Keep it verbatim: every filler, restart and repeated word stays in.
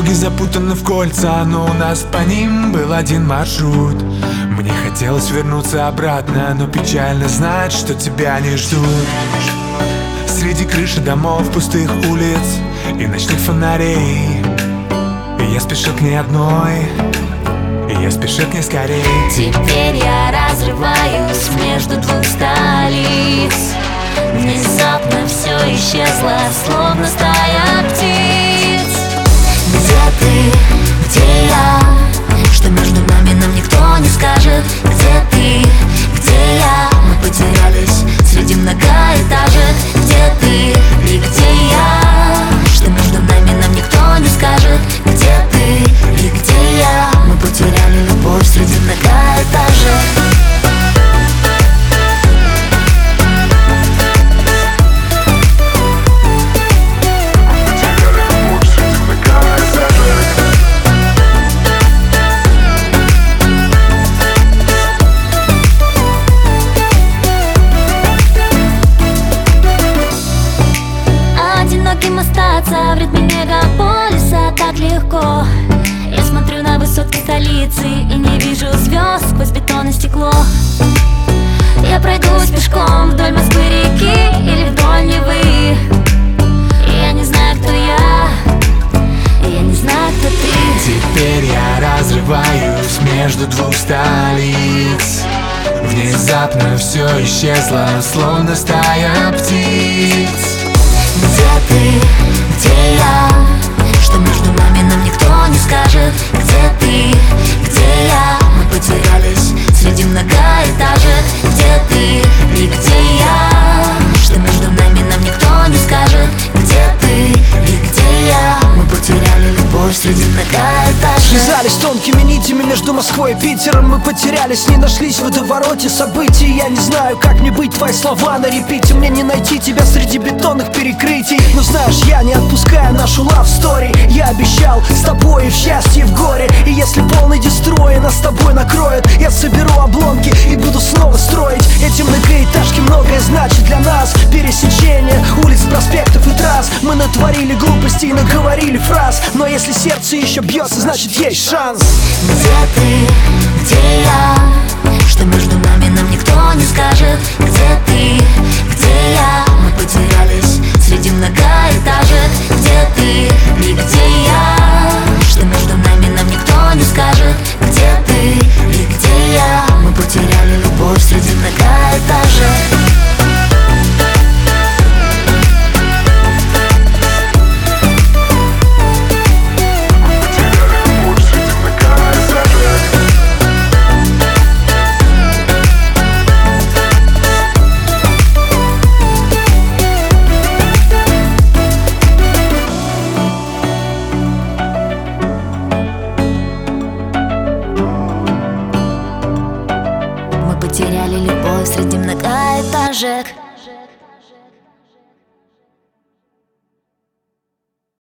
Дороги запутаны в кольца, но у нас по ним был один маршрут. Мне хотелось вернуться обратно, но печально знать, что тебя не ждут. Среди крыши домов, пустых улиц и ночных фонарей, и я спешил к ней одной, и я спешил к ней скорей. Теперь я разрываюсь между двух столиц. Внезапно все исчезло, словно стая птиц. Где ты, где я? Что между нами, нам никто не скажет. Где ты, где я? Мы потерялись среди многоэтажек. Где ты и где я? Что между нами, нам никто не скажет. Где ты и где я? Мы потеряли любовь среди многоэтажек. Остаться в ритме мегаполиса так легко. Я смотрю на высотки столицы и не вижу звезд сквозь бетон и стекло. Я пройдусь пешком вдоль Москвы-реки или вдоль Невы. Я не знаю, кто я, я не знаю, кто ты. Теперь я разрываюсь между двух столиц. Внезапно все исчезло, словно стая птиц. Где ты, где я? Что между нами, нам никто не скажет. Где ты, где я? Мы потерялись среди многоэтажек. Где ты и где я? Что между нами, нам никто не скажет. Где ты и где я? Мы потеряли любовь среди многоэтажек. Связались тонкими нитями между Москвой и Питером. Мы потерялись, не нашлись в водовороте событий. Я не знаю, как мне быть, твои слова на репите. Мне не найти тебя среди бетонных перекрытий. Но знаешь, я не отпускаю нашу love story. Я обещал с тобой и в счастье, и в горе. И если полный дестрой нас с тобой накроет, я соберу обломки и буду снова строить. Эти многоэтажки многое значит для нас. Пересечение улиц, проспектов и трасс. Мы натворили глупостей и наговорили фраз. Но если сердце еще бьется, значит есть шанс. Где ты, где я? Что между нами, нам никто не скажет. Где ты, где я? Мы потерялись среди многоэтажек. Где ты и где я? Что между нами, нам никто не скажет. Где ты и где я? Мы потеряли любовь среди многоэтажек. Потеряли любовь среди многоэтажек.